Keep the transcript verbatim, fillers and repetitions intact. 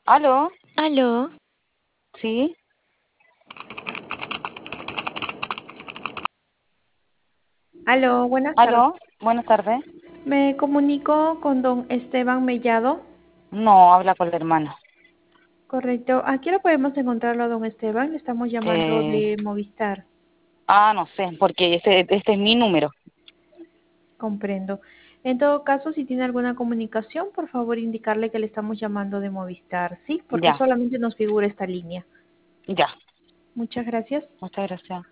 ¿Aló? Aló, ¿Sí? aló, buenas tardes. ¿Aló? Buenas tardes. Me comunico con don Esteban Mellado. No, habla con la hermana. Correcto. ¿A qué hora podemos encontrarlo a don Esteban? Le estamos llamando Eh, de Movistar. ah, no sé, porque este, este es mi número. Comprendo. En todo caso, si tiene alguna comunicación, por favor indicarle que le estamos llamando de Movistar, ¿sí? Porque Ya, solamente nos figura esta línea. ya. Muchas gracias. Muchas gracias.